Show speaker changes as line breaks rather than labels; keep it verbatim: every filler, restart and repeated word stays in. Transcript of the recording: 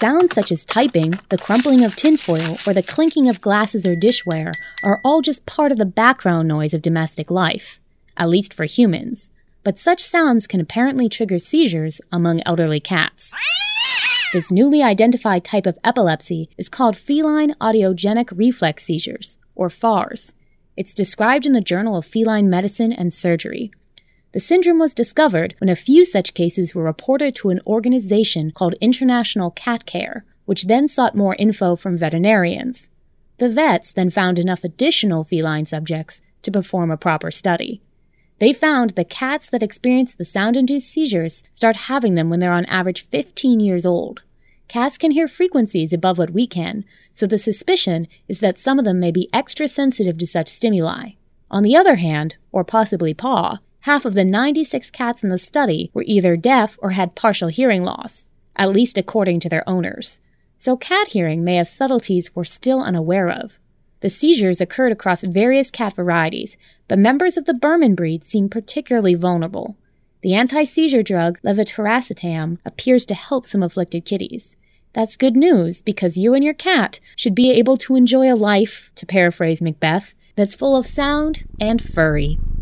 Sounds such as typing, the crumpling of tinfoil, or the clinking of glasses or dishware are all just part of the background noise of domestic life, at least for humans. But such sounds can apparently trigger seizures among elderly cats. This newly identified type of epilepsy is called feline audiogenic reflex seizures, or F A R S. It's described in the Journal of Feline Medicine and Surgery. The syndrome was discovered when a few such cases were reported to an organization called International Cat Care, which then sought more info from veterinarians. The vets then found enough additional feline subjects to perform a proper study. They found the cats that experience the sound-induced seizures start having them when they're on average fifteen years old. Cats can hear frequencies above what we can, so the suspicion is that some of them may be extra sensitive to such stimuli. On the other hand, or possibly paw, half of the ninety-six cats in the study were either deaf or had partial hearing loss, at least according to their owners. So cat hearing may have subtleties we're still unaware of. The seizures occurred across various cat varieties, but members of the Berman breed seem particularly vulnerable. The anti-seizure drug levetiracetam appears to help some afflicted kitties. That's good news because you and your cat should be able to enjoy a life, to paraphrase Macbeth, that's full of sound and furry.